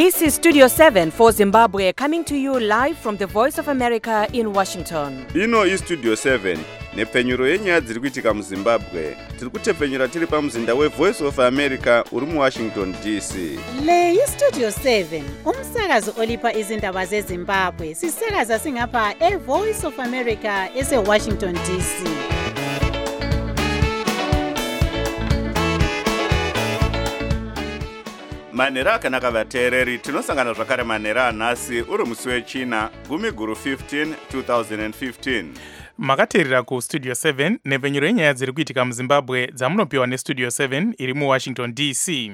This is Studio 7 for Zimbabwe, coming to you live from the Voice of America in Washington. Ino is Studio 7, nepfenyuro yenyaya dziri kuitika muZimbabwe. Tiri kutepfenyura tiri pamuzinda weVoice of America uri muWashington DC. Le iStudio 7, umsakazo olipa izindaba zeZimbabwe. Sisakaza singapha eVoice of America eseWashington DC. Manera akanaka vateereri, tinosangana zvakare manera anhasi uri musi wechina 10/15 2015. Makateerera ku Studio 7 nepfenyuro yenyaya dziri kuitika muZimbabwe dzamunopiwa neStudio 7 iri muWashington DC.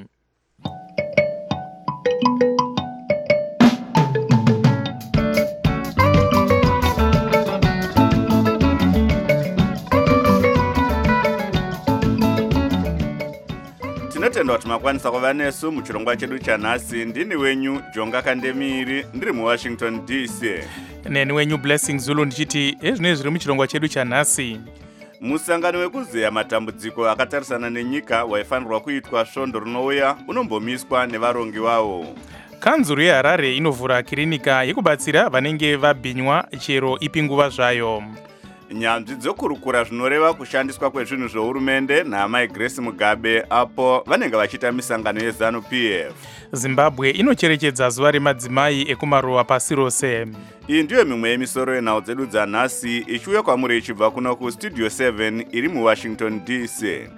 Tinotenda kuti makwanisa kuva nesu muchirongwa chedu chanhasi. Ndini wenyu Jonga Kandemiri, ndiri muWashington DC. Neni wenyu Blessing Zulu ndichiti ezvinezvi zviri muchirongwa chedu chanhasi. Musangano wekuzeya matambudziko akatarisana nenyika waifanirwa kuitwa svondo rinouya unombomiswa nevarongi vawo. Kanzuru yeHarare inovhura kirinika yekubatsira vanenge vabhinywa chero ipi nguva zvayo. Nyanzvi dzokurukura zvinoreva kushandiswa kwezvinhu zvehurumende naamai Grace Mugabe apo vanenge vachiita misangano yeZANU-PF. Zimbabwe inocherechedza zuva remadzimai ekumaruwa pasi rose. Iyi ndiyo mimwe yemisoro yenhau dzedu dzanhasi ichiuya kwamuri ichibva kuno kuStudio 7 iri muWashington DC.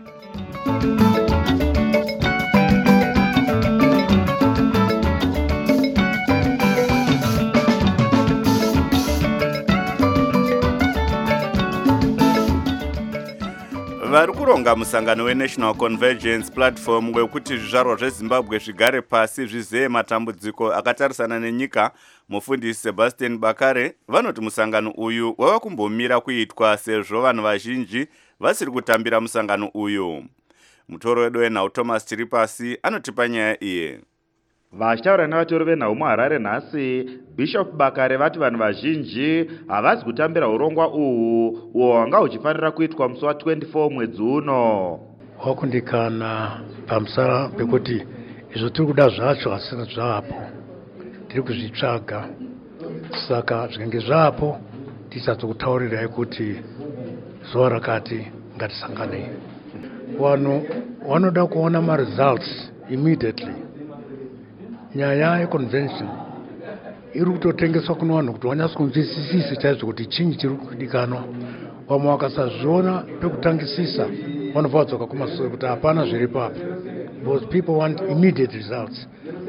Vari kuronga musangano weNational Convergence Platform wekuti zvizvarwa zveZimbabwe zvigare pasi zvizeye matambudziko akatarisana nenyika. Mufundisi Sebastian Bakare vanoti musangano uyu wava kumbomira kuitwa sezvo vanhu vazhinji vasiri kutambira musangano uyu. Mutoro wedu wenhau Thomas Chiripasi anotipa nyaya iye. Vachitaura nevatori venhau muHarare nhasi, Bishop Bakare vati vanhu vazhinji havazi kutambira urongwa uhu uwo wanga uchifanira kuitwa musi wa24 mwedzi uno. Wakundikana pamusara pekuti izvo tiri kuda zvacho asina zvapo, tiri kuzvitsvaga. Saka zvinenge zvapo tisadzokutaurirai kuti zuva rakati ngatisanganei. Vanhu vanoda kuona ma-results immediately. Nyaya yeconvention iri kutotengeswa kuno vanhu kuti vanyatso kunzwisisa chaizvo kuti chinyi chiri kudikanwa. Vamwe vakasazviona pekutangisisa vanobva vadzoka kumashure kuti hapana zviri papo, because people want immediate results.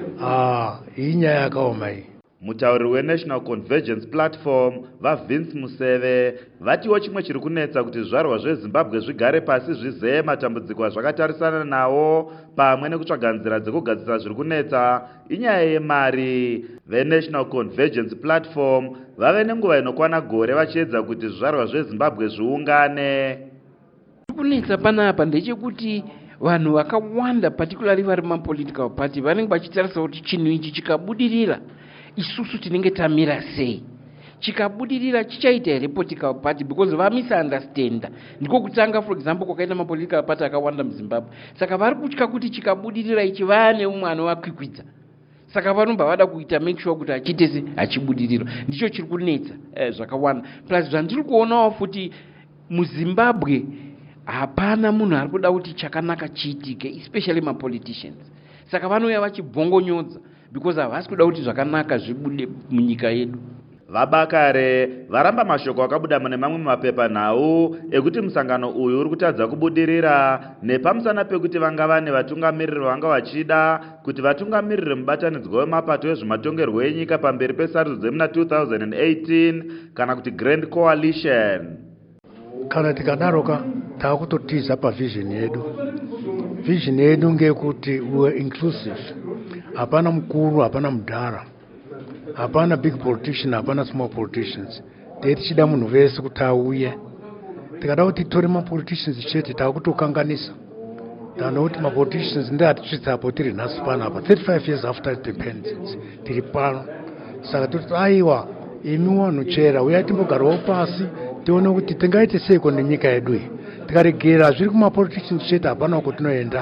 Iyi nyaya yakaoma iyi. Mutauriri weNational Convergence Platform vaVince Museve vatiwo chimwe chiri kunetsa kuti zvizvarwa zveZimbabwe zvigare pasi zvizeye matambudziko azvakatarisana nawo pamwe nekutsvaga nzira dzekugadzirisa zviri kunetsa inyaya yemari. VeNational Convergence Platform vave nenguva inokwana gore vachiedza kuti zvizvarwa zveZimbabwe zviungane. Kunetsa panapa ndechekuti vanhu vakawanda particularly vari mapolitical party vanenge vachitarisa kuti chinhu ichi chikabudirira isusu tinenge tamira sei, chikabudirira chichaita here political party, because vamisunderstanda. Ndiko kutanga for example kwakaita mapolitical party akawanda muZimbabwe. Saka vari kutya kuti chikabudirira ichi vane umwe anovakwikwidza. Saka vanobva vada kuita make sure kuti achitese achibudirira. Ndicho chiri kunetsa zvakawanda. Plus zvandiri kuonawo futi muZimbabwe hapana munhu ari kuda kuti chakanaka chiitike, especially mapoliticians. Saka vanouya vachibvongonyodza because havasi kuda kuti zvakanaka zvibude munyika yedu. VaBakare varamba mashoko akabuda mune mamwe mapepa nhau ekuti musangano uyu uri kutadza kubudirira nepamusana pekuti vanga vane vatungamiriri vanga vachida kuti vatungamiriri mubatanidzwa wemapato ezvematongerwo enyika pamberi pesarudzo dzemuna 2018 kana kuti Grand Coalition. Kana tikadaroka taakutotiza pavision yedu. Vision yedu ngekuti we inclusive. Hapana mkuru, hapana mudhara, hapana big politician, hapana small politicians. Tichida munhu vese kuti auye. Tikada kuti tore mapoliticians chete taakutokanganisa. Tanoti mapoliticians ndiye atisvitsapo tiri nhasi panapa 35 years after independence tiri pano. Saka toti aiwa imi vanhu chera uyai timbogarawo pasi tione kuti tingaite seiko nenyika yedu iyi. Tikaregera zviri kumapoliticians chete hapana kwatinoenda.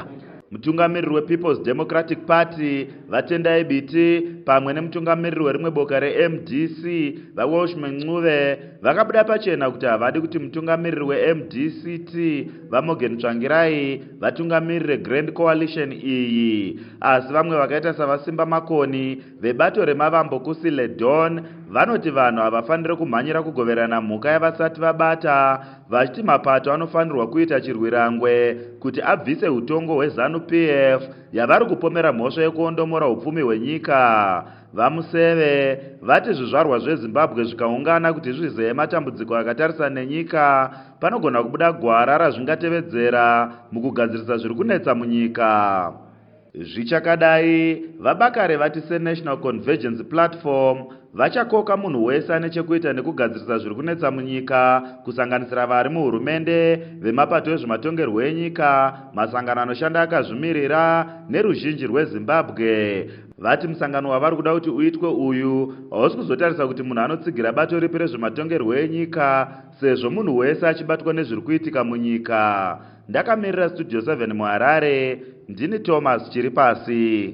mutungamiriri wePeople's Democratic Party vaTendai Biti pamwe nemutungamiriri werimwe boka reMDC vaWalshman Ncube vakabuda pachena kuti havadi kuti mutungamiriri weMDCT vaMorgan Tsvangirai vatungamirire Grand Coalition iyi. Asi vamwe vakaita savaSimba Makoni vebato remavambo Kusile Dawn vanoti vanhu havafaniri kumhanyira kugoverana mhuka yavasati vabata, vachiti mapato anofanirwa kuita chirwirangwe kuti abvise utongo hweZANU-PF yavari kupomera mhosva yekuondomora upfumi hwenyika. VaMuseve vati zvizvarwa zveZimbabwe zvikaungana kuti zvizive matambudziko akatarisana nenyika panogona kubuda gwara razvingatevedzera mukugadzirisa zviri kunetsa munyika. Zvichakadai, vaBakare vati seNational Convergence Platform vachakoka munhu wese ane chekuita nekugadzirisa zviri kunetsa munyika, kusanganisira vari muhurumende, vemapato ezvematongerwo enyika, masangano anoshanda akazvimirira neruzhinji rweZimbabwe. Vati musangano wavari kuda kuti uitwe uyu hausi kuzotarisa kuti munhu anotsigira bato ripi rezvematongerwo enyika, sezvo munhu wese achibatwa nezviri kuitika munyika. Ndakamirira Studio 7 muHarare, ndini Thomas Chiripasi.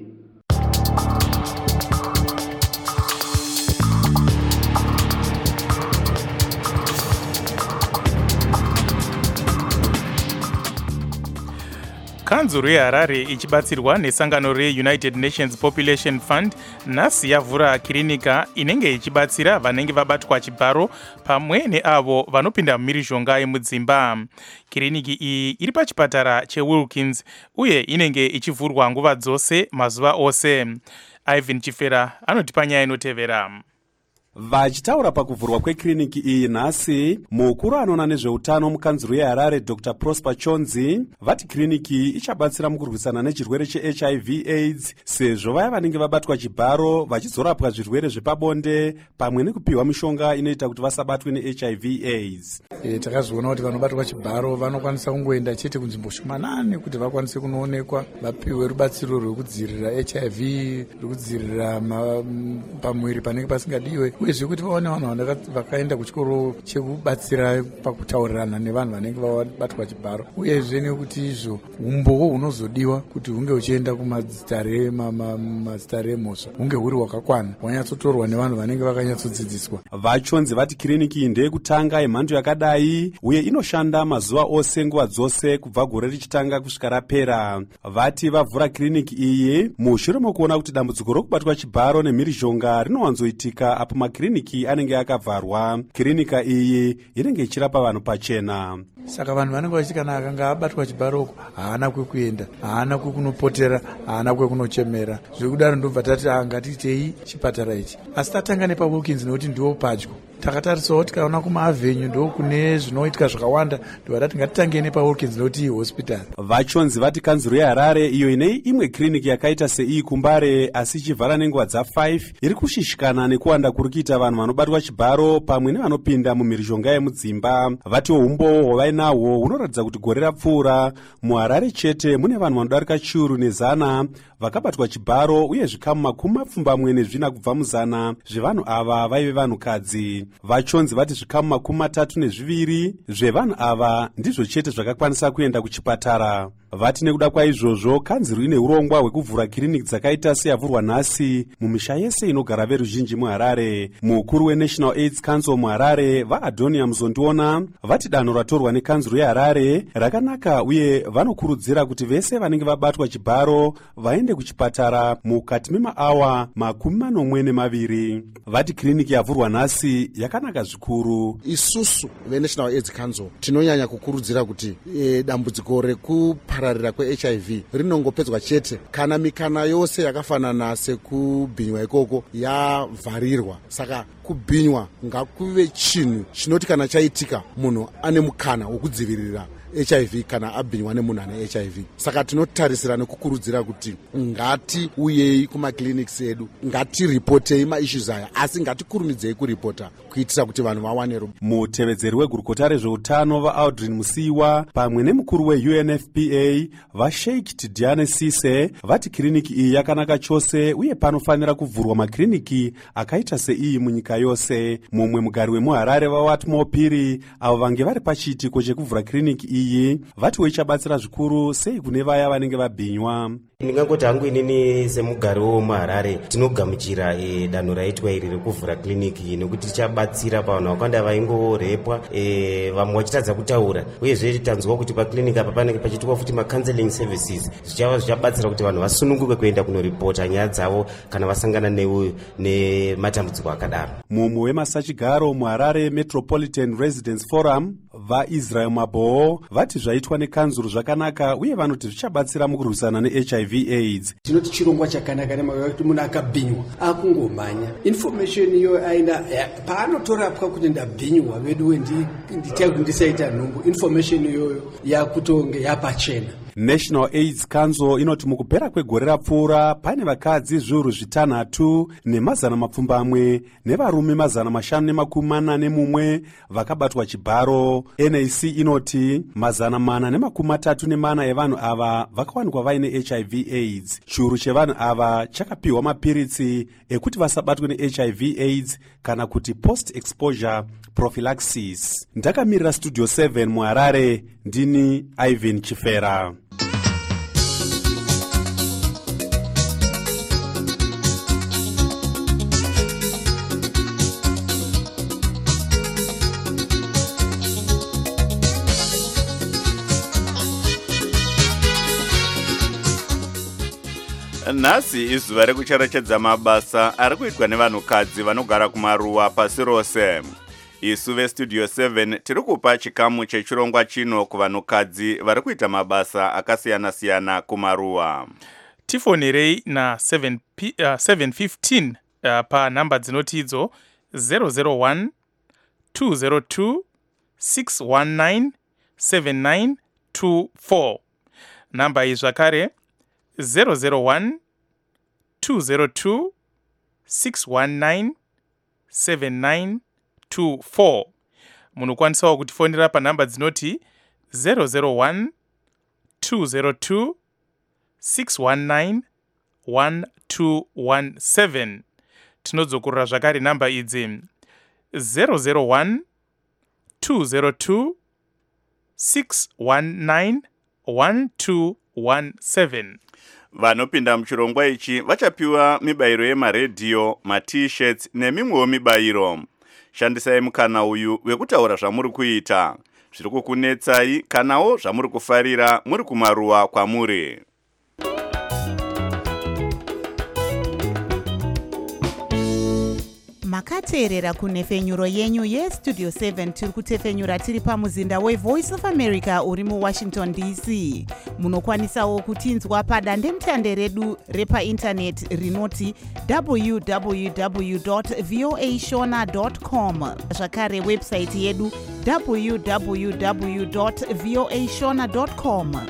Kanzuru yeHarare ichibatsirwa nesangano reUnited Nations Population Fund nhasi yavhura kirinika inenge ichibatsira vanenge vabatwa chibharo pamwe neavo vanopinda mumhirizhonga yemudzimba. Kiriniki iyi iri pachipatara cheWilkins uye inenge ichivhurwa nguva dzose mazuva ose. Ivan Chifera anotipa nyaya inotevera. Vachitaura pakuvhurwa kwekiriniki iyi nhasi, mukuru anoona nezveutano mukanzuru yeHarare Dr. Prosper Chonzi vati kiriniki ichabatsira mukurwisana nechirwere cheHIV AIDS sezvo vaya vanenge vabatwa chibharo vachizorapwa zvirwere zvepabonde pamwe nekupiwa mishonga inoita kuti vasabatwe neHIV AIDS. Takazoona kuti vanobatwa chibharo vanokwanisa kungoenda chete kunzvimbo shumanani kuti vakwanise kunoonekwa vapiwe rubatsiro rwekudzivirira HIV, rwekudzivirira pamwiri panenge pasingadiwe, uyezve kuti vaone vanhu vakaenda kuchikoro chekubatsira pakutaurirana nevanhu vanenge vabatwa chibharo, uyezve nekuti izvo umbowo hunozodiwa kuti hunge huchienda kumazita remhosva hunge huri hwakakwana, hwanyatsotorwa nevanhu vanenge vakanyatsodzidziswa. Vachonzi vati kiriniki ndeyekutanga yemhando yakadai uye inoshanda mazuva ose nguva dzose kubva gore richitanga kusvika rapera. Vati vavhura kiriniki iyi mushure mokuona kuti dambudziko rokubatwa chibharo nemhirizhonga rinowanzoitika apo makiriniki anenge akavharwa. Kirinika iyi inenge ichirapa vanhu pachena. Saka vanhu vanenge vachiti kana akanga abatwa chibharoko haana kwekuenda, haana kwekunopotera, haana kwekunochemera. Zvekudaro ndobva tati ngatiitei chipatara ichi. Asi tatanga nepaWilkins nekuti ndiwo padyo. Takatarisawo tikaona kumaAvenue ndo kune zvinoitika zvakawanda, ndovadati ngatitangei nepaWilkins nekuti hospital. Vachonzi vati kanzuru yeHarare iyo ine imwe kiriniki yakaita seiyi kuMbare asi ichivhara nenguva dza5 iri kushishikana nekuwanda kuri kuita vanhu vanobatwa chibharo pamwe nevanopinda mumhirizhonga yemudzimba. Vatiwo umbowo hwavainahwo hunoratidza kuti gore rapfuura muHarare chete mune vanhu vanodarika chiuru nezana vakabatwa chibharo uye zvikamu 24 kubva muzana zvevanhu ava vaive vanhukadzi. Vachonzi vati zvikamu 32 zvevanhu ava ndizvo chete zvakakwanisa kuenda kuchipatara. Vati nekuda kwaizvozvo kanzuru ine urongwa hwekuvhura kiriniki dzakaita seyavhurwa nhasi mumisha yese inogara veruzhinji muHarare. Mukuru weNational AIDS Council muHarare vaAdonia Muzondiona vati danho ratorwa nekanzuru yeHarare rakanaka uye vanokurudzira kuti vese vanenge vabatwa chibharo vaende kuchipatara mukati memaawa 42. Vati kiriniki yavhurwa nhasi yakanaka zvikuru. Isusu veNational AIDS Council tinonyanya kukurudzira kuti dambudziko rekupararira kweHIV rinongopedzwa chete kana mikana yose yakafanana sekubhinywa ikoko yavharirwa. Saka kubhinywa ngakuve chinhu chinoti kana chaitika munhu ane mukana wokudzivirira HIV kana abhinywa nemunhu ane HIV. Saka tinotarisira nekukurudzira kuti ngati uyei kumakliniks edu, ngatiripotei maissues aya, asi ngatikurumidzei kuripota kuitira kuti vanhu vawane rubatsiro. Mutevedzeri wegurukota rezveutano vaAudrin Musiwa pamwe nemukuru weUNFPA vaSheikh Tidiane Sise vati kiriniki iyi yakanaka chose uye panofanira kuvhurwa makiriniki akaita seiyi munyika yose. Mumwe mugari wemuHarare vaWatmo Phiri avo vange vari pachiitiko chekuvhura kiriniki iyi iyi vatiwo ichabatsira zvikuru sei kune vaya vanenge vabhinywa. Ndingangoti hangu inini semugari wemuHarare tinogamuchira danho raitwa iri rekuvhura kiriniki nekuti tichabatsira pavanhu vakawanda vaingorepwa vamwe vachitadza kutaura, uyezve tanzwa kuti pakiriniki apa panenge pachiitwa futi macounseling services zvichava zvichabatsira kuti vanhu vasununguke kuenda kunoripota nyaya dzavo kana vasangana nematambudziko akadaro. Mumwe wemasachigaro muHarare Metropolitan Residents Forum vaIsrael Maboo vati zvaitwa nekanzuro zvakanaka uye vanoti zvichabatsira mukurwisana neHIV AIDS. Tinoti chirongwa chakanaka nemakuti munhu akabhinywa akungomhanya information iyo aina paanotorapwa kuti ndabhinywa vedu nditakuti ndisaita nhumbu information iyoyo yakutonge yapachena. National AIDS Council inoti mukupera kwegore rapfuura pane vakadzi zviuru 6 ne100 nevarume 541 vakabatwa chibharo. NAC inoti 434 evanhu ava vakawanikwa vaine HIV AIDS. Chiuru chevanhu ava chakapiwa mapiritsi ekuti vasabatwe neHIV AIDS kana kuti post exposure prophylaxis. Ndakamirira Studio 7 muHarare, ndini Ivan Chifera. Nhasi izuva rekucherechedza mabasa ari kuitwa nevanhukadzi vanogara kumaruwa pasi rose. Isu veStudio 7 tiri kupa chikamu chechirongwa chino kuvanhukadzi vari kuita mabasa akasiyana-siyana kumaruwa. Tifonerei na 715 panhamba dzinoti idzo 001 202 619 7924. Namba iyi zvakare 001 202 619 7924. Munokwanisawo kutifonera panhamba dzinoti 001 202 619 1217. Tinodzokorera zvakare namba idzi 001 202 619 1217. Vanopinda muchirongwa ichi vachapiwa mibayiro yemaredhiyo, ma-t-shirts nemimwewo mibayiro. Shandisai mukana uyu wekutaura zvamuri kuita, zviri kukunetsai kanawo zvamuri kufarira muri kumaruwa kwamuri. Makateerera kunhefenyuro yenyu yeStudio 7 tiri kutefenyura tiri pamuzinda weVoice of America uri muWashington DC. Munokwanisawo kutinzwa padandemutande redu repaintaneti rinoti www.voashona.com, zvakare website yedu www.voashona.com.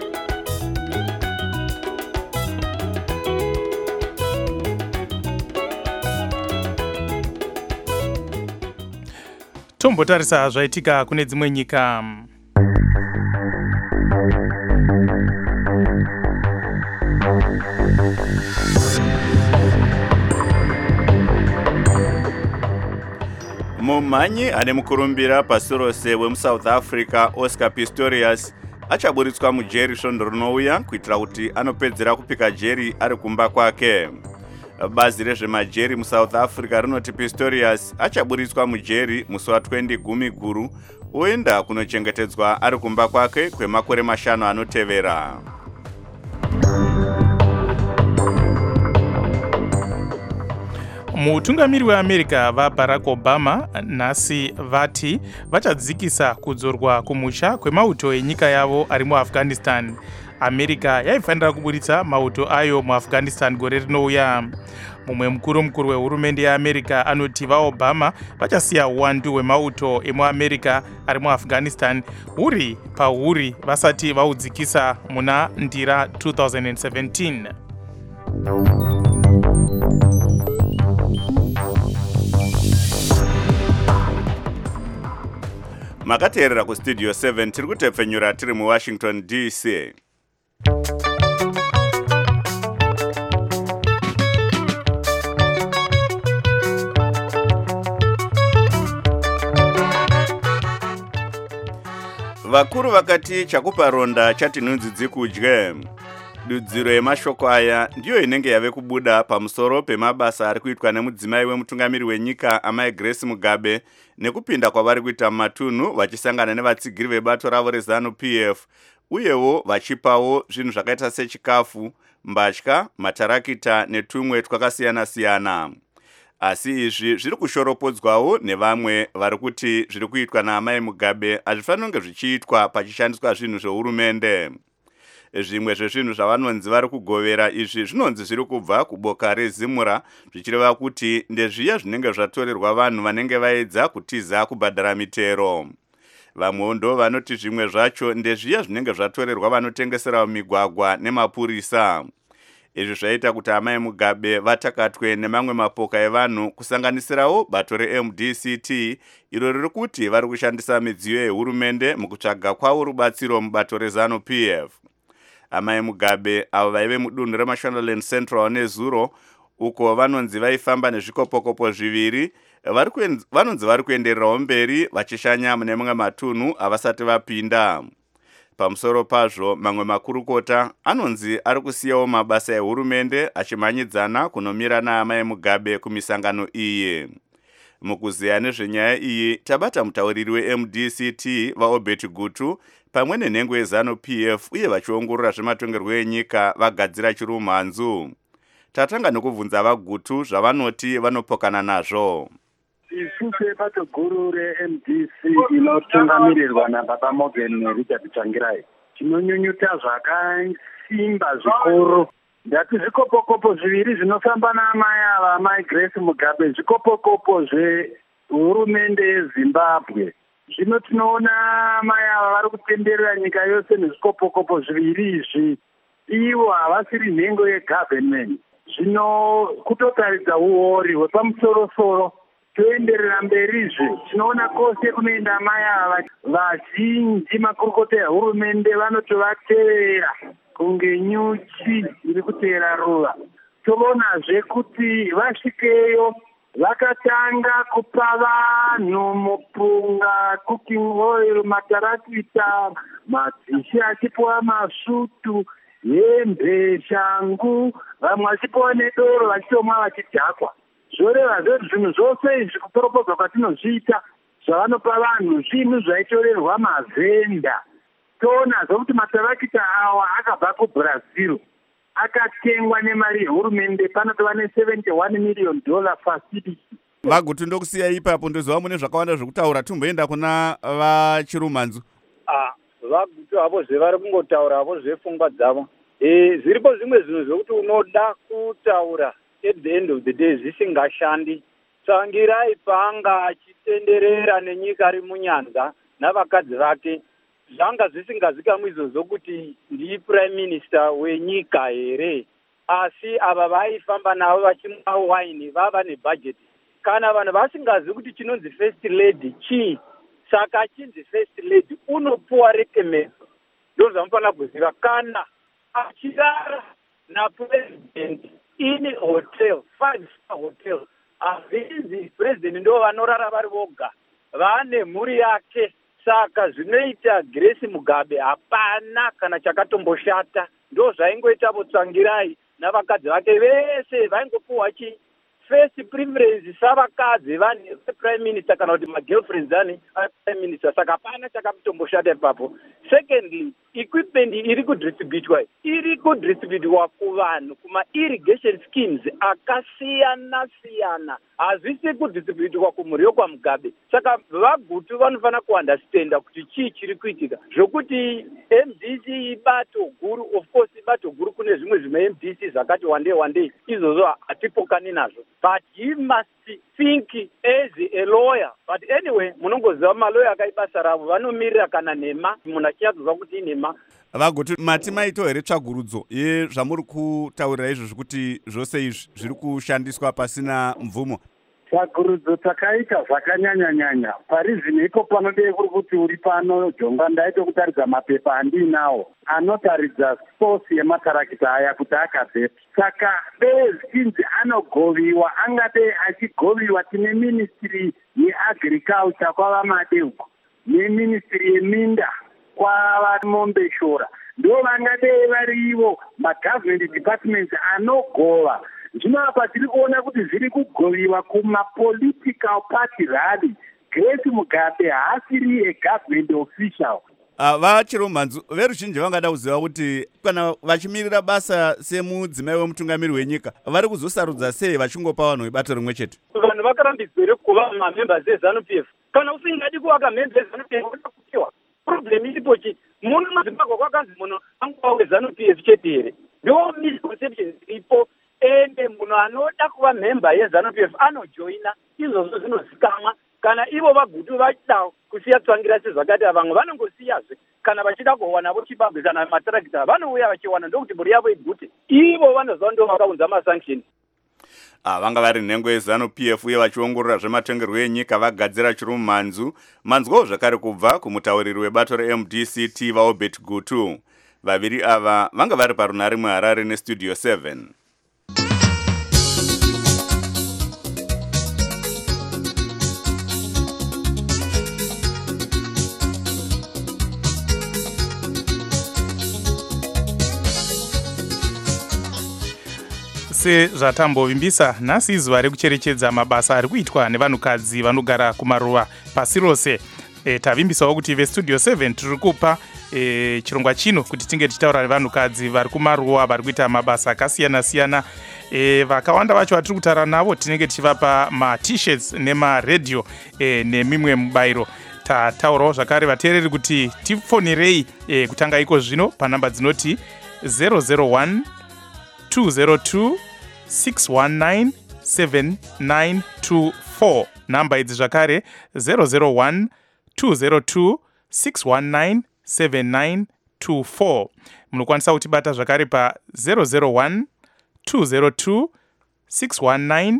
Tombotarisa zvaitika kune dzimwe nyika. Mumhanyi ane mukurumbira pasi rose wemuSouth Africa Oscar Pistorius achaburitswa mujeri svondo rinouya kuitira kuti anopedzera kupika jeri ari kumba kwake. Bazi rezvemajeri muSouth Africa rinoti Pistorius achaburitswa mujeri musi wa20 gumi guru oenda kunochengetedzwa ari kumba kwake kwemakore 5 anotevera. Mutungamiri weAmerica vaBarack Obama nhasi vati vachadzikisa kudzorwa kumusha kwemauto enyika yavo ari muAfghanistan. America yaifanira kuburitsa mauto ayo muAfghanistan gore rinouya. Mumwe mukuru wehurumende yeAmerica anoti vaObama vachasiya uwandu hwemauto emuAmerica ari muAfghanistan huri pahuri vasati vaudzikisa muna ndira 2017. Makateerera kuStudio 7 tiri kutepfenyura tiri muWashington DC. vakuru vakati chakupa ronda chati nhunzi dzikudye. Dudziro yemashoko aya ndiyo inenge yave kubuda pamusoro pemabasa ari kuitwa nemudzimai wemutungamiri wenyika amai Grace Mugabe nekupinda kwavari kuita mumatunhu vachisangana nevatsigiri vebato ravo reZANU-PF uyewo vachipawo zvinhu zvakaita sechikafu, mbatya, matarakita netumwe twakasiyana-siyana. Asi izvi zviri kushoropodzwawo nevamwe vari kuti zviri kuitwa naamai Mugabe hazvifanira kunge zvichiitwa pachishandiswa zvinhu zvehurumende. Zvimwe zvezvinhu zvavanonzi vari kugovera izvi zvinonzi zviri kubva kuboka reZimura zvichireva kuti ndezviya zvinenge zvatorerwa vanhu vanenge vaedza kutiza kubhadhara mitero. Vamwewo ndo vanoti zvimwe zvacho ndezviya zvinenge zvatorerwa vanotengesera migwagwa nemapurisa. Izvi zvaita kuti amai Mugabe vatakatwe nemamwe mapoka evanhu kusanganisirawo bato reMDCT iro riri kuti vari kushandisa midziyo yehurumende mukutsvaga kwavo rubatsiro mubato reZANU-PF. Amai Mugabe avo vaive mudunhu reMashonaland Central neZuro uko vanonzi vaifamba nezvikopokopo zviviri vanonzi vari kuendererawo mberi vachishanya mune mamwe matunhu avasati vapinda. Pamusoro pazvo mamwe makurukota anonzi ari kusiyawo mabasa ehurumende achimhanyidzana kunomira naamai Mugabe kumisangano iyi. Mukuziya nezvenyaya iyi tabata mutauriri weMDCT vaObert Gutu pamwe nenhengo yeZANU-PF uye vachiongorora zvematongerwo enyika vagadzira chirumhanzu. Tatanga nekubvunza vaGutu zvavanoti vanopokana nazvo. Isusu ebato guru reMDC inotungamirirwa nababa Morgan neRichard Tsvangirai tinonyunyuta zvakasimba zvikuru ndati zvikopokopo zviviri zvinofamba naamai ava amai Grace Mugabe zvikopokopo zvehurumende yeZimbabwe. Zvino tinoona amai ava vari kutenderera nyika yose nezvikopokopo zviviri izvi ivo havasiri nhengo yegovernment. Zvino kutotaridza uori hwepamusoro-soro toenderera mberizve tinoona kwose kunoenda amai ava vazhinji makurukota ehurumende vanotovatevera kunge nyuchi iri kuteera ruva. Toonazve kuti vasvikeyo vakatanga kupa vanhu mupunga, cooking oil, matarakita, madzishi achipuwa masutu, hembe, shangu, vamwe vachipuwa nedoro vachitomwa vachidhakwa. Zvoreva zvedu zvinhu zvose izvi kuporopodzwa kwatinozviita zvavanopa vanhu zvinhu zvaitorerwa mavhenda. Toonazvo kuti matarakita awa akabva kuBrazil akatengwa nemari yehurumende panotova $71 million facility. Vagutu ndokusiya ipapo ndoziva mune zvakawanda zvekutaura tumboenda kuna vachirumhanzu. Vagutu avo zvevari kungotaura avo zvepfungwa dzavo. Zviripo zvimwe zvinhu zvokuti unoda kutaura at the end of the day zvisingashandi. Tsvangirai paanga achitenderera nenyika ari munyanza navakadzi vake zvanga zvisingazikamwi izvozvo kuti ndi prime minister wenyika here, asi ava vaifamba navo vachimwa waini vava nebudget. Kana vanhu vasingazi kuti chinonzi first lady chii, saka chinzi first lady unopuwa rekemedzo. Ndo zvamufanira kuziva kana achirara napresident in hotel, 5-star hotel, hazvinzi president ndo vanorara vari voga, vane mhuri yake. Saka zvinoita Grace Mugabe hapana kana chakatomboshata. Ndo zvaingoitapo Tsvangirai navakadzi vake vese vaingopuwa first preference savakadzi vane prime minister kana kuti magirlfriends ane prime minister. Saka hapana chakatomboshata ipapo. Secondly, equipment iri kudhistributwa kuvanhu kuma-irrigation schemes akasiyana-siyana. Hazvisi kudhistributwa kumhuri yokwaMugabe. Saka vagutu vanofanira kuandastenda kuti chii chiri kuitika. Zvokuti MDC ibato guru, of course ibato guru, kune zvimwe zvima-MDC zvakati one day izvozvo hatipokani nazvo. But he must think as a lawyer. But anyway, munongoziva maloya akaibasa ravo vanomirira kana nhema munhu achinyatsoziva kuti inhema. Vagutu mati maito here tsvagurudzo yezvamuri kutaurira izvozvo kuti zvose izvi zviri kushandiswa pasina mvumo? Tsvagurudzo takaita zvakanyanya-nyanya. Parizvino iko panodei kuri kuti uri pano Jonga ndaito kutaridza mapepa andinawo anotaridza source yematarakita aya kuti akabvepi. Saka dei zvinzi anogoviwa, angadei achigoviwa tine ministry yeagriculture kwava made uko neministry yeminda kwavanombeshora ndo vangadei varivo magovernment departments anogova. Zvino apa tiri kuona kuti zviri kugoviwa kumapolitical party rally. Grace Mugabe haasiri agovernment official. Vachiro mhanzu veruzhinji vangada kuziva kuti kana vachimirira basa semudzimai wemutungamiri wenyika vari kuzosarudza sei vachingopa vanhu vebato rimwe chete. Vanhu vakarambidzwa kuva mamembers eZANU-PF. Kana usingadi kuvaka member eZANU-PF unokupiwa. Problem iripo chi muno muZimbabwe kwakanzi muno anguva weZANU-PF chete here. Ndo misconception iripo ende munhu anoda kuva member yeZANU-PF anojoina izvozvo zvinozikamwa. Kana ivo vagutu vachida kusiya tsangira sezvakati vamwe vanongosiyazve kana vachida kuwana vochibagwe kana matarakita vanouya vachiwana ndokuti mhuri yavo igute ivo vanoziva ndo vakaunza masanction. Vanga vari nhengo yeZANU-PF uye vachiongorora zvematongerwo enyika vagadzira chiri mumhanzu. Mhanzwawo zvakare kubva kumutauriri webato reMDCT vaObert Gutu. Vaviri ava vanga vari parunare muHarare neStudio 7. Zvatambovimbisa nhasi izuva rekucherechedza mabasa ari kuitwa nevanhukadzi vanogara kumaruva pasi rose. Tavimbisawo kuti veStudio 7 tiri kupa chirongwa chino kuti tinge tichitaura nevanhukadzi vari kumaruva vari kuita mabasa akasiyana-siyana. Vakawanda vacho vatiri kutaura navo tinenge tichivapa ma-t-shirts nemaredhiyo nemimwe mubayiro. Tataurawo zvakare vateereri kuti tifonerei kutanga iko zvino panhamba dzinoti 001 202 619 7924. Namba idzi zvakare 001 202 619 7924. Munokwanisa kutibata zvakare pa 001 202 619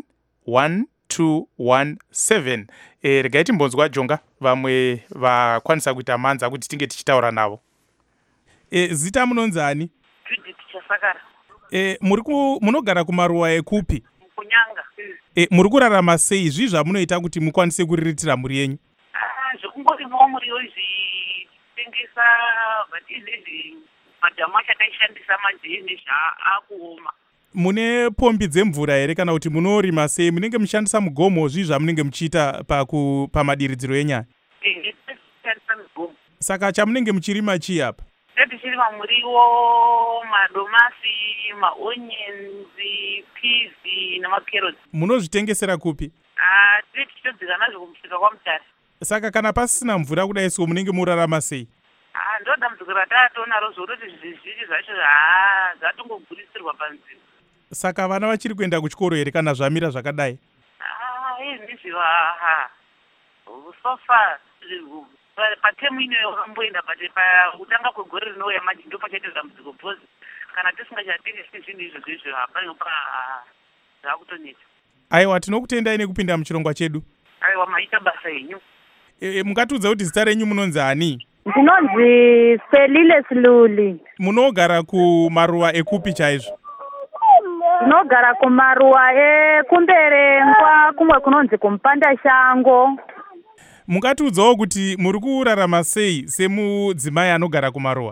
1217. Regai timbonzwa Jonga vamwe vakwanisa kuita manza kuti tinge tichitaura navo. Zita munonzani? Judith Chasakara. Munogara kumaruva ekupi? Kunyanga. Muri kurarama sei izvi zvamunoita kuti mukwanise kuriritira mhuri yenyu? Zvekungorimawo muriwo izvi tengesa vatizvi madhamu achataishandisa manje nezvaakuoma. Mune pombi dzemvura here kana kuti munorima sei? Munenge muchishandisa mugomo zvi zvamunenge muchiita pamadiridziro enyaya? Tinoshandisa mugomo. Saka chamunenge muchirima chii apa? Tichirima muriwo, madomasi, maonyenzi, pizi nemakerotsi. Munozvitengesera kupi? Tiri tichitodzika nazvo kumusika kwaMutare. Saka kana pasina mvura kudai so munenge murarama sei? Ndo dambudziko rataatonaro zvoroti zvizhinji zvacho zvatongogurisirwa panzvimbo. Saka vana vachiri kuenda kuchikoro here kana zvamira zvakadai? Izvi so far patemu inoyo wakamboenda pakutanga kwegore rinouya manje ndo pachaita dambudziko because kana tisingachatengesi zvinhu izvozvo hapano zvakutonetsa. Aiwa, tinokutendai nekupinda muchirongwa chedu. Aiwa, maita basa yenyu. Mungatiudza kuti zita renyu munonzi ani? Ndinonzi Selile Siluli. Munogara kumaruva ekupi chaizvo? Ndinogara kumaruva ekumberengwa kumwe kunonzi kuMupanda Shango. Mungatiudzawo kuti muri kurarama sei semudzimai anogara kumaruva?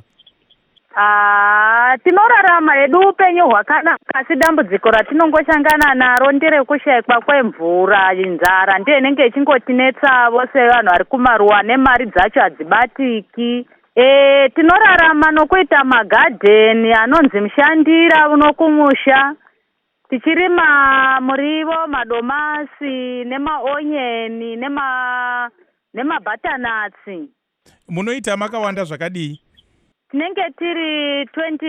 Tinorarama hedu upenyu hwakanaka, asi dambudziko ratinongoshangana naro nderekushayikwa kwemvura. Inzara ndiyo inenge ichingotinetsa vose vanhu vari kumaruva, nemari dzacho hadzibatiki. Tinorarama nokuita magadheni anonzi mushandira uno kumusha. Tichirima murivo, madomasi, nemaonyeni, nemabhatanatsi. Munoita makawanda zvakadii? Tinenge tiri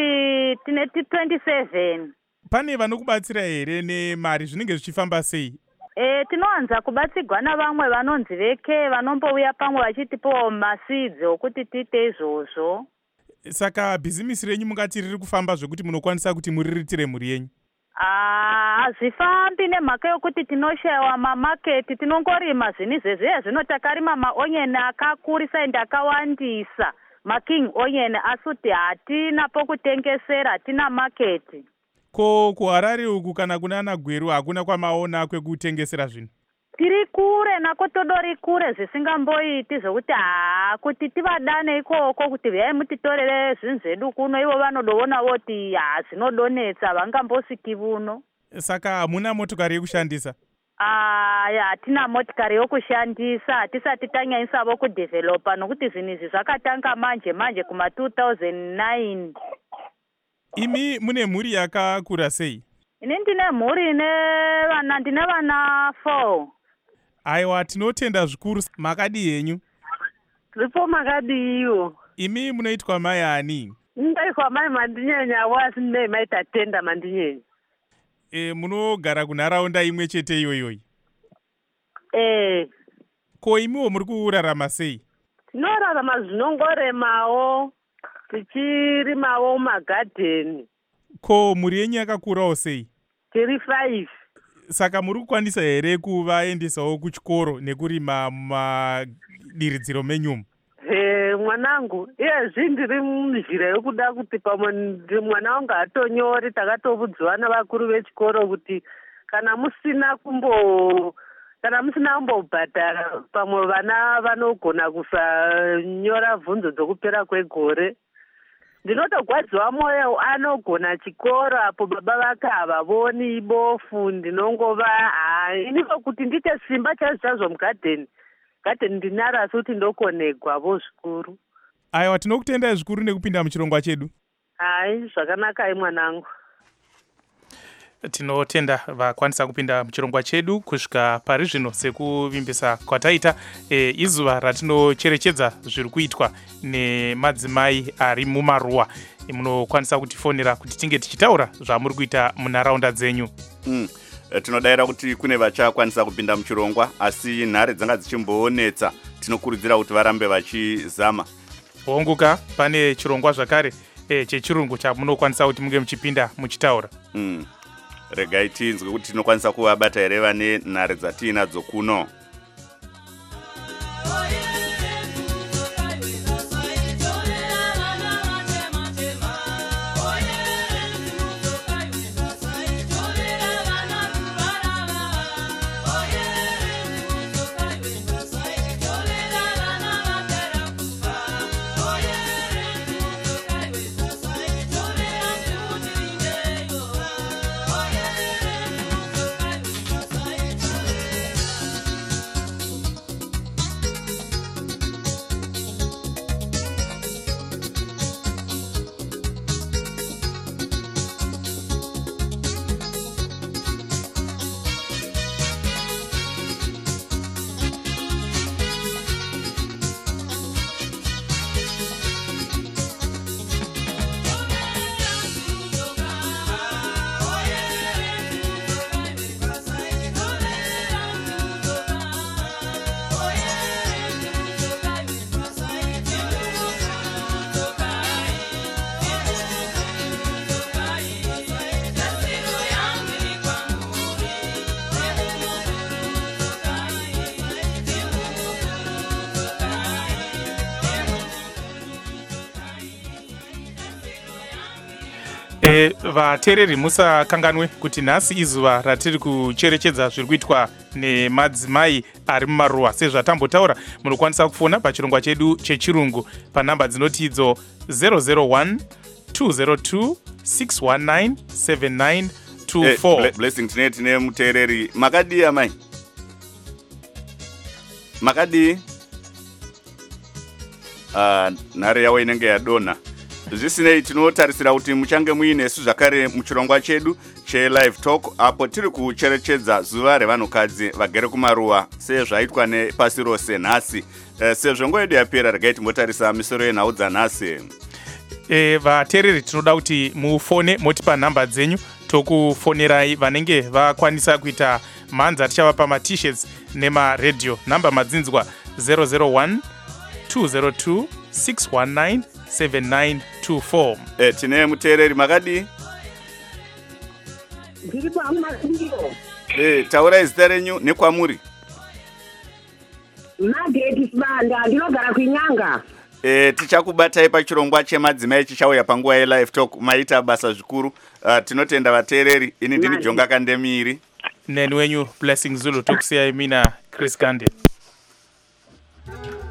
27. Pane vanokubatsira here nemari, zvinenge zvichifamba sei? Tinowanza kubatsirwa navamwe vanonzi veke vanombouya pamwe vachitipawo masidzi okuti tiite izvozvo. Saka bhizimisi renyu mungati riri kufamba zvekuti munokwanisa kuti muriritire mhuri yenyu? Hazvifambi nemhaka yokuti tinoshayiwa mamaketi. Tinongorima zvinhu izvezvi zvino takarima maonyeni akakurisa ende akawandisa, making onion, asi hatina pokutengesera, hatina maketi. Ko kuHarare uku kana kuna Nagweru hakuna kwamaona kwekutengesera zvinhu? tiri kure nako todori kure zvisingamboiti zvokuti kuti tivadane ikoko kuti vyai mutitorere zvinhu zvedu kuno ivo vanodoona voti zvinodonetsa vangambosviki vuno. Saka hamuna motokari yekushandisa? Hatina motikari yokushandisa, hatisati tanyanyisavo kudhevhelopa nokuti zvinhu izvi zvakatanga manje kuma 2009. Imi mune mhuri yakakura sei? Ini ndine mhuri ndine vana 4. Aiwa, tinotenda zvikuru. Makadi henyu? Ripo makadiyo. Imi munoitwa mai ani? Ndaitwa mai mandinyenya wasi ndine mai tatenda mandinyenya. Munogara kunharaunda imwe chete iyoyoyi? Ko imiwo muri kurarama sei? Tinorarama zvinongoremawo, tichirimawo magadheni. Ko mhuri yenyu yakakurawo sei? Tiri 5. Saka muri kukwanisa here kuvaendesawo kuchikoro nekurima mumadiridziro menyumo? Mwanangu, iyezvi ndiri munzira yokuda kuti pamwe mwana wangu atonyori, takatovudzwa navakuru vechikoro kuti kana musina kumbobhadhara pamwe vana vanogona kusanyora bvunzo dzokupera kwegore. Ndinotogwadziwa mwoyo anogona chikoro apo baba vake havavoni ibofu. Ndinongova iniko kuti ndite simba chazvo mugadheni. Gadheni ndinarasi kuti ndokonegwavo zvikuru. Aiwa, tinokutendai zvikuru nekupinda muchirongwa chedu. Zvakanaka mwanangu. Tinotenda vakwanisa kupinda muchirongwa chedu kusvika pari zvino sekuvimbisa kwataita izuva ratinocherechedza zviri kuitwa nemadzimai ari mumaruwa. Munokwanisa kutifonera kuti tinge tichitaura zvamuri kuita munharaunda dzenyu. Tinodayira kuti kune vachakwanisa kupinda muchirongwa asi nhare dzanga dzichimboonetsa. Tinokurudzira kuti varambe vachizama. Honguka, pane chirongwa zvakare chechirungu chamunokwanisa kuti munge muchipinda muchitaura. Regai tinzwe kuti tinokwanisa kuvabata here vane nhare dzatiinadzo kuno. Vateereri musakanganwe kuti nhasi izuva ratiri kucherechedza zviri kuitwa nemadzimai ari mumaruwa. Sezvatambotaura, munokwanisa kufona pachirongwa chedu chechirungu panhamba dzinoti idzo 001 202 619 7924. Blessing, tine muteereri. Makadi amai? Makadi? Nhare yawo inenge yadonha. Zvisinei, tinotarisira kuti muchange muinesu zvakare muchirongwa chedu che-live talk apo tiri kucherechedza zuva revanhukadzi vagere kumaruwa sezvaitwa nepasi rose nhasi. Sezvo nguva yedu yapera, regai timbotarisa misoro yenhau dzanhasi. Vateereri, tinoda kuti mufone motipa nhamba dzenyu tokufonerai vanenge vakwanisa kuita mhanza tichavapa ma-t-shirts nemaredhiyo. Nhamba madzinzwa 001 202 619 7924. Tine muteereri. Makadi? Ndiri pamumasindio. Taurai zita renyu nekwamuri. Mageti Sibanda, ndinogara kunyanga. Tichakubatai pachirongwa chemadzimai chichauya panguva ye-live talk. Maita basa zvikuru. Tinotenda vateereri. Ini ndini Jonga Kandemiri. neni wenyu Blessing Zulu tokusiyai mina Chris Gandhi.